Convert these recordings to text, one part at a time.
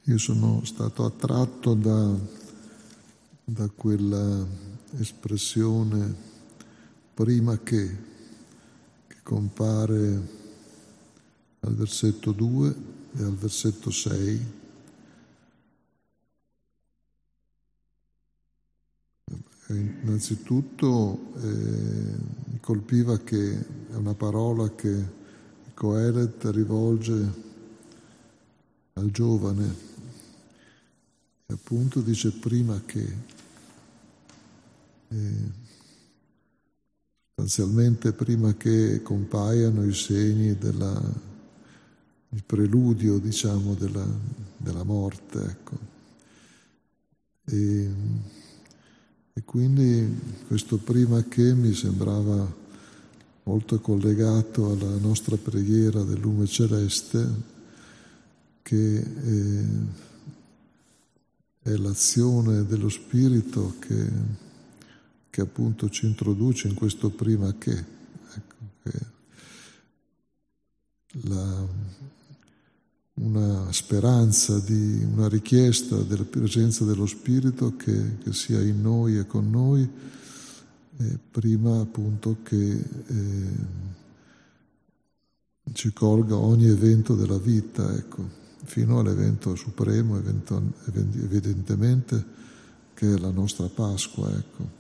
Io sono stato attratto da quella espressione prima che compare al versetto 2 e al versetto 6. Innanzitutto mi colpiva che è una parola che Coelet rivolge al giovane, e appunto dice prima che, sostanzialmente prima che compaiano i segni il preludio, diciamo, della morte, ecco. E quindi questo prima che mi sembrava molto collegato alla nostra preghiera del Lume Celeste, che è l'azione dello Spirito che appunto ci introduce in questo prima che, ecco, una speranza, una richiesta della presenza dello Spirito che sia in noi e con noi, prima appunto che ci colga ogni evento della vita, ecco, fino all'evento supremo, evidentemente, che è la nostra Pasqua, ecco.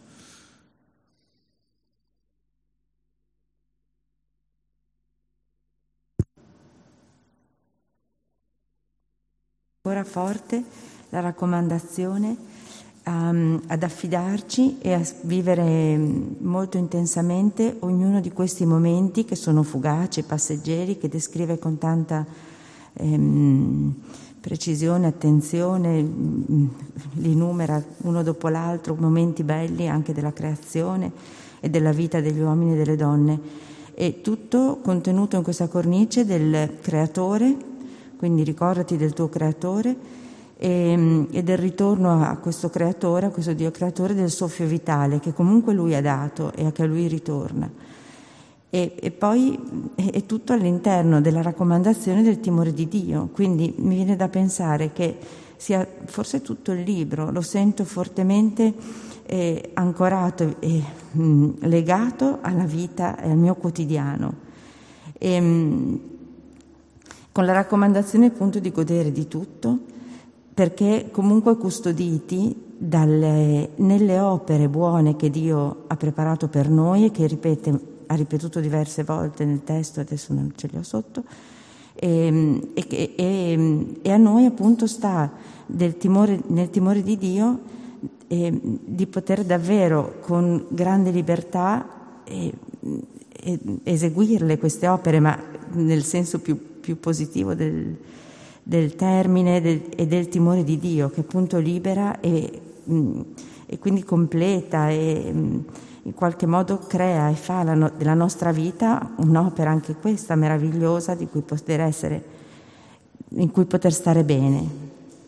Ancora forte la raccomandazione ad affidarci e a vivere molto intensamente ognuno di questi momenti che sono fugaci, passeggeri, che descrive con tanta precisione, attenzione, li numera uno dopo l'altro, momenti belli anche della creazione e della vita degli uomini e delle donne, e tutto contenuto in questa cornice del creatore. Quindi ricordati del tuo creatore e del ritorno a questo creatore, a questo Dio creatore, del soffio vitale che comunque lui ha dato e che a lui ritorna. E poi è tutto all'interno della raccomandazione del timore di Dio. Quindi mi viene da pensare che sia forse tutto il libro, lo sento fortemente ancorato e legato alla vita e al mio quotidiano. Con la raccomandazione appunto di godere di tutto, perché comunque custoditi nelle opere buone che Dio ha preparato per noi e che ha ripetuto diverse volte nel testo, adesso non ce li ho sotto, e a noi appunto sta nel timore di Dio di poter davvero con grande libertà eseguirle queste opere, ma nel senso più positivo del termine e del timore di Dio, che appunto libera e quindi completa e in qualche modo crea e fa della nostra vita un'opera anche questa meravigliosa in cui poter stare bene.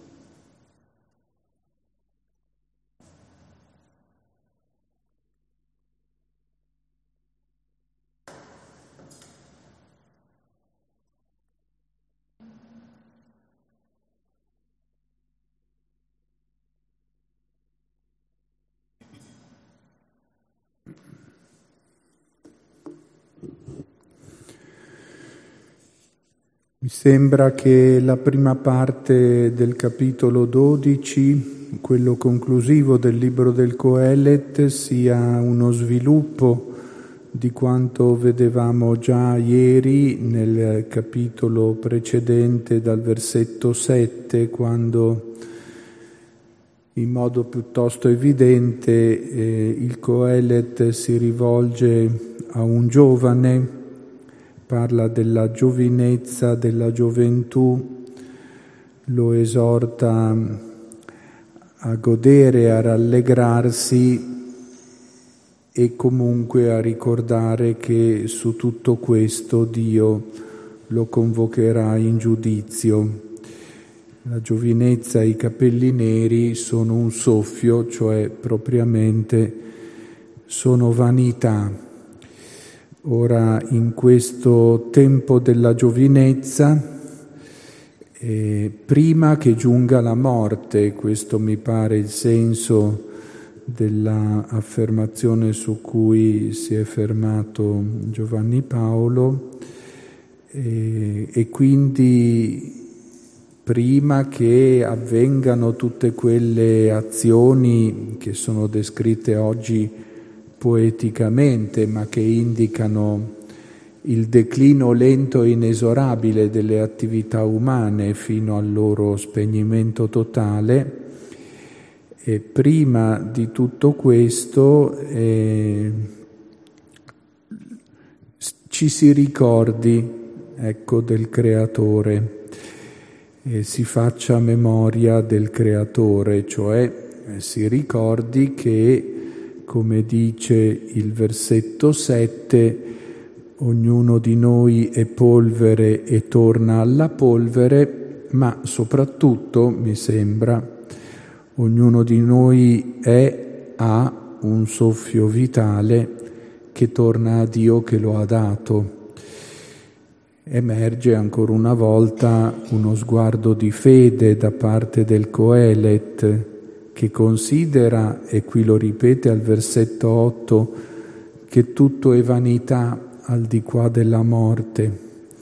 Mi sembra che la prima parte del capitolo 12, quello conclusivo del libro del Coelet, sia uno sviluppo di quanto vedevamo già ieri nel capitolo precedente dal versetto 7, quando in modo piuttosto evidente il Coelet si rivolge a un giovane, parla della giovinezza, della gioventù, lo esorta a godere, a rallegrarsi e comunque a ricordare che su tutto questo Dio lo convocherà in giudizio. La giovinezza e i capelli neri sono un soffio, cioè propriamente sono vanità. Ora, in questo tempo della giovinezza, prima che giunga la morte. Questo mi pare il senso della affermazione su cui si è fermato Giovanni Paolo, e quindi prima che avvengano tutte quelle azioni che sono descritte oggi poeticamente, ma che indicano il declino lento e inesorabile delle attività umane fino al loro spegnimento totale. E prima di tutto questo ci si ricordi, ecco, del Creatore, si faccia memoria del Creatore, cioè si ricordi che, come dice il versetto 7, ognuno di noi è polvere e torna alla polvere, ma soprattutto, mi sembra, ognuno di noi ha un soffio vitale che torna a Dio che lo ha dato. Emerge ancora una volta uno sguardo di fede da parte del Coelet, che considera, e qui lo ripete al versetto 8, che tutto è vanità al di qua della morte,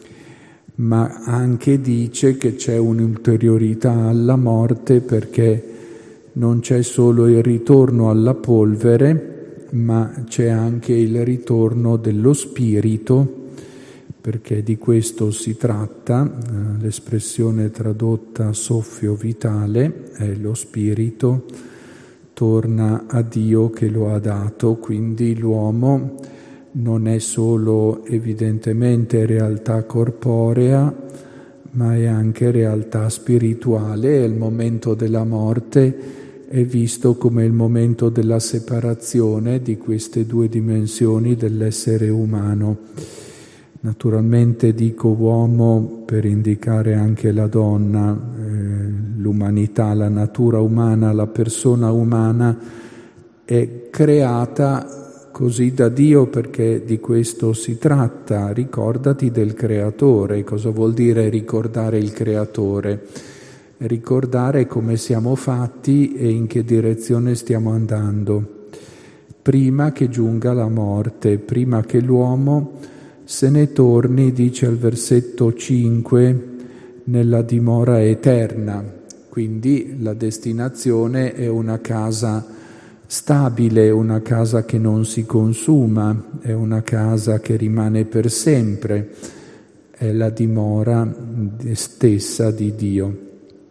ma anche dice che c'è un'ulteriorità alla morte, perché non c'è solo il ritorno alla polvere, ma c'è anche il ritorno dello spirito, perché di questo si tratta. L'espressione tradotta soffio vitale è lo spirito, torna a Dio che lo ha dato, quindi l'uomo non è solo evidentemente realtà corporea, ma è anche realtà spirituale, e il momento della morte è visto come il momento della separazione di queste due dimensioni dell'essere umano. Naturalmente dico uomo per indicare anche la donna, l'umanità, la natura umana, la persona umana è creata così da Dio, perché di questo si tratta. Ricordati del Creatore. Cosa vuol dire ricordare il Creatore? Ricordare come siamo fatti e in che direzione stiamo andando, prima che giunga la morte, prima che l'uomo se ne torni, dice al versetto 5, nella dimora eterna. Quindi la destinazione è una casa stabile, una casa che non si consuma, è una casa che rimane per sempre, è la dimora stessa di Dio.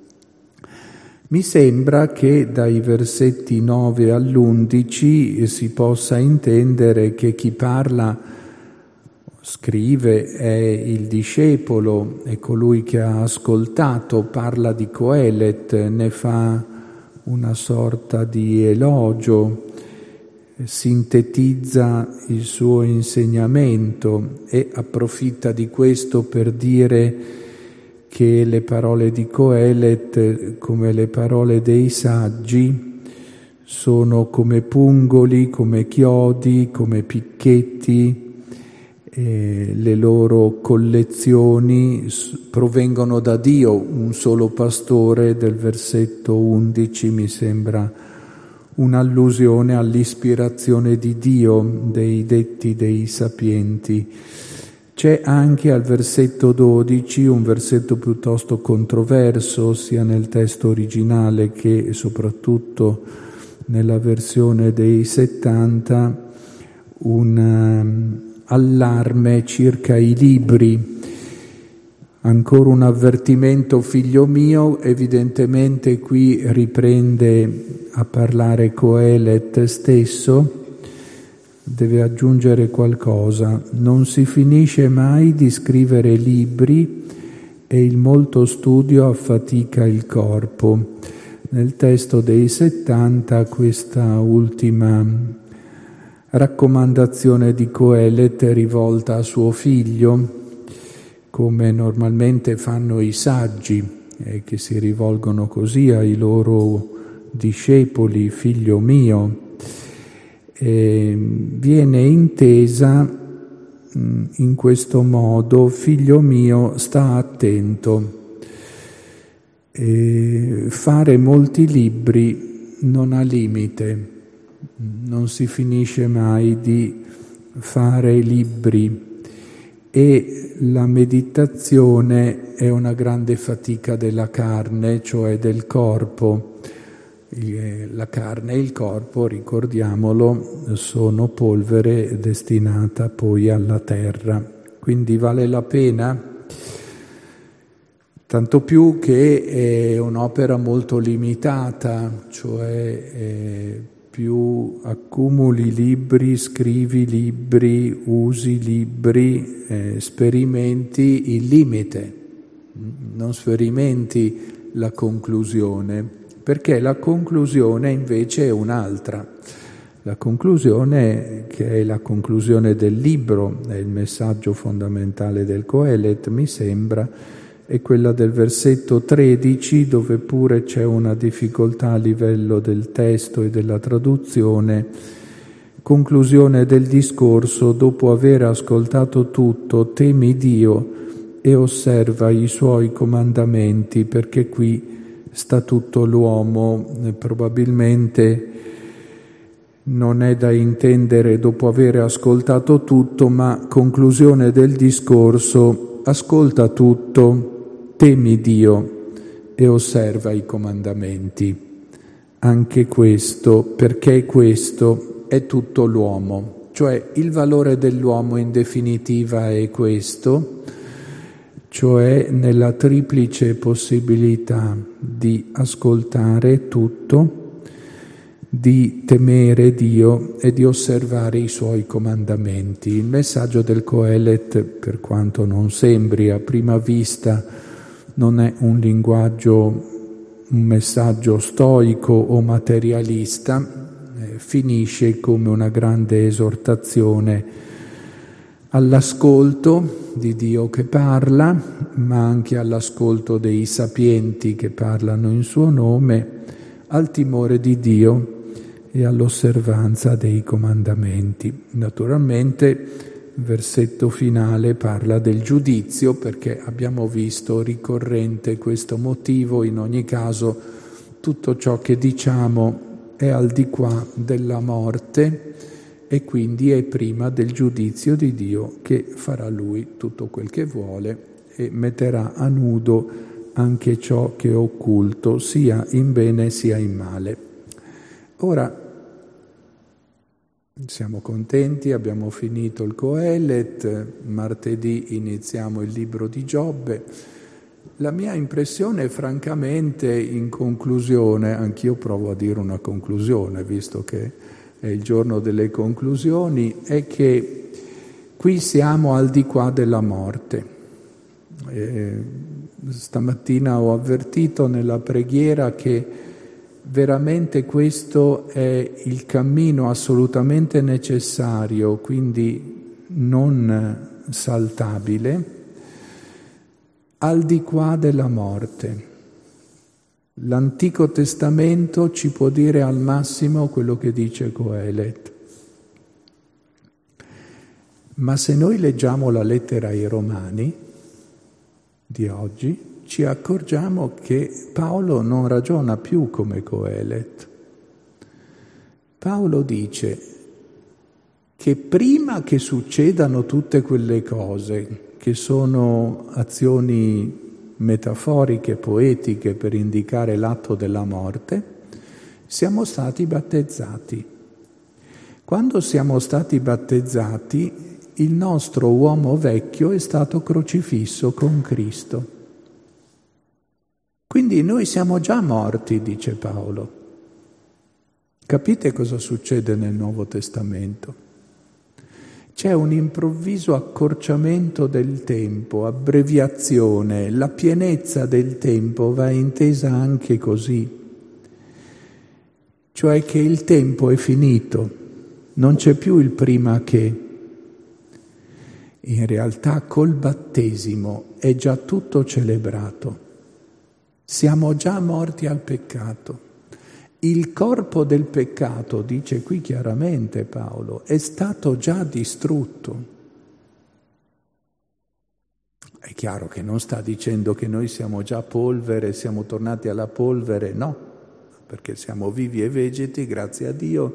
Mi sembra che dai versetti 9 all'11 si possa intendere che chi parla, scrive, è il discepolo, è colui che ha ascoltato, parla di Coelet, ne fa una sorta di elogio, sintetizza il suo insegnamento e approfitta di questo per dire che le parole di Coelet, come le parole dei saggi, sono come pungoli, come chiodi, come picchetti. Le loro collezioni provengono da Dio, un solo pastore, del versetto 11 mi sembra un'allusione all'ispirazione di Dio, dei detti dei sapienti. C'è anche al versetto 12 un versetto piuttosto controverso, sia nel testo originale che soprattutto nella versione dei 70, un allarme circa i libri. Ancora un avvertimento, figlio mio. Evidentemente qui riprende a parlare Coelet stesso, deve aggiungere qualcosa. Non si finisce mai di scrivere libri e il molto studio affatica il corpo. Nel testo dei 70 questa ultima raccomandazione di Coelet è rivolta a suo figlio, come normalmente fanno i saggi, che si rivolgono così ai loro discepoli, figlio mio. Viene intesa in questo modo: figlio mio, sta attento. E fare molti libri non ha limite, non si finisce mai di fare libri, e la meditazione è una grande fatica della carne, cioè del corpo. La carne e il corpo, ricordiamolo, sono polvere destinata poi alla terra, quindi vale la pena, tanto più che è un'opera molto limitata, cioè più accumuli libri, scrivi libri, usi libri, sperimenti il limite, non sperimenti la conclusione, perché la conclusione invece è un'altra. La conclusione, che è la conclusione del libro, è il messaggio fondamentale del Coelet, mi sembra, è quella del versetto 13, dove pure c'è una difficoltà a livello del testo e della traduzione. Conclusione del discorso: dopo aver ascoltato tutto, temi Dio e osserva i suoi comandamenti, perché qui sta tutto l'uomo. Probabilmente non è da intendere dopo aver ascoltato tutto, ma conclusione del discorso: ascolta tutto, temi Dio e osserva i comandamenti. Anche questo, perché questo è tutto l'uomo, cioè il valore dell'uomo in definitiva è questo, cioè nella triplice possibilità di ascoltare tutto, di temere Dio e di osservare i suoi comandamenti. Il messaggio del Coelet, per quanto non sembri a prima vista, non è un linguaggio, un messaggio stoico o materialista, finisce come una grande esortazione all'ascolto di Dio che parla, ma anche all'ascolto dei sapienti che parlano in suo nome, al timore di Dio e all'osservanza dei comandamenti. Naturalmente il versetto finale parla del giudizio, perché abbiamo visto ricorrente questo motivo. In ogni caso tutto ciò che diciamo è al di qua della morte e quindi è prima del giudizio di Dio, che farà Lui tutto quel che vuole e metterà a nudo anche ciò che è occulto, sia in bene sia in male. Ora, siamo contenti, abbiamo finito il Coelet, martedì iniziamo il libro di Giobbe. La mia impressione, francamente, in conclusione, anch'io provo a dire una conclusione, visto che è il giorno delle conclusioni, è che qui siamo al di qua della morte. Stamattina ho avvertito nella preghiera che veramente questo è il cammino assolutamente necessario, quindi non saltabile, al di qua della morte. L'Antico Testamento ci può dire al massimo quello che dice Coelet. Ma se noi leggiamo la lettera ai Romani di oggi, ci accorgiamo che Paolo non ragiona più come Coelet. Paolo dice che prima che succedano tutte quelle cose, che sono azioni metaforiche, poetiche per indicare l'atto della morte, siamo stati battezzati. Quando siamo stati battezzati, il nostro uomo vecchio è stato crocifisso con Cristo. Quindi noi siamo già morti, dice Paolo. Capite cosa succede nel Nuovo Testamento? C'è un improvviso accorciamento del tempo, abbreviazione, la pienezza del tempo va intesa anche così, cioè che il tempo è finito, non c'è più il prima che. In realtà col battesimo è già tutto celebrato, siamo già morti al peccato. Il corpo del peccato, dice qui chiaramente Paolo, è stato già distrutto. È chiaro che non sta dicendo che noi siamo già polvere, siamo tornati alla polvere, no, perché siamo vivi e vegeti, grazie a Dio.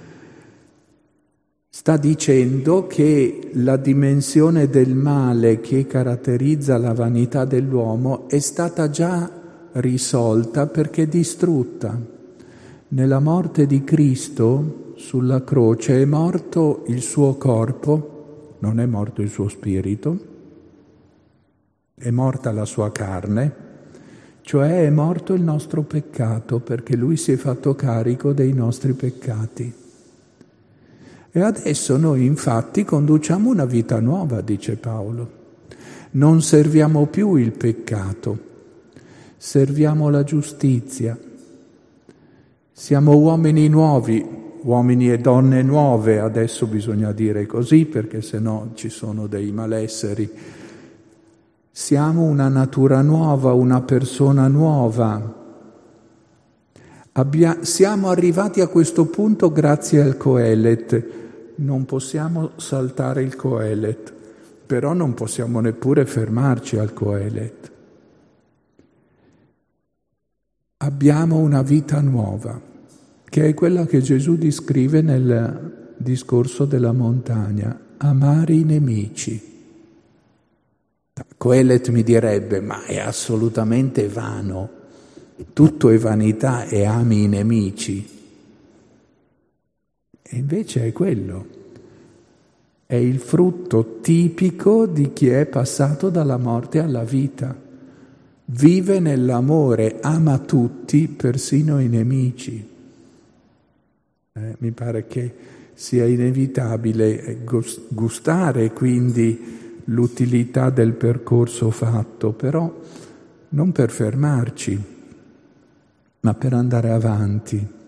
Sta dicendo che la dimensione del male che caratterizza la vanità dell'uomo è stata già risolta perché distrutta. Nella morte di Cristo sulla croce è morto il suo corpo, non è morto il suo spirito, è morta la sua carne, cioè è morto il nostro peccato perché lui si è fatto carico dei nostri peccati. E adesso noi infatti conduciamo una vita nuova, dice Paolo. Non serviamo più il peccato, serviamo la giustizia. Siamo uomini nuovi, uomini e donne nuove, adesso bisogna dire così perché sennò ci sono dei malesseri. Siamo una natura nuova, una persona nuova. Siamo arrivati a questo punto grazie al Coelet. Non possiamo saltare il Coelet, però non possiamo neppure fermarci al Coelet. Abbiamo una vita nuova, che è quella che Gesù descrive nel discorso della montagna, amare i nemici. Coelet mi direbbe, ma è assolutamente vano, tutto è vanità e ami i nemici. E invece è quello, è il frutto tipico di chi è passato dalla morte alla vita. Vive nell'amore, ama tutti, persino i nemici. Mi pare che sia inevitabile gustare quindi l'utilità del percorso fatto, però non per fermarci, ma per andare avanti.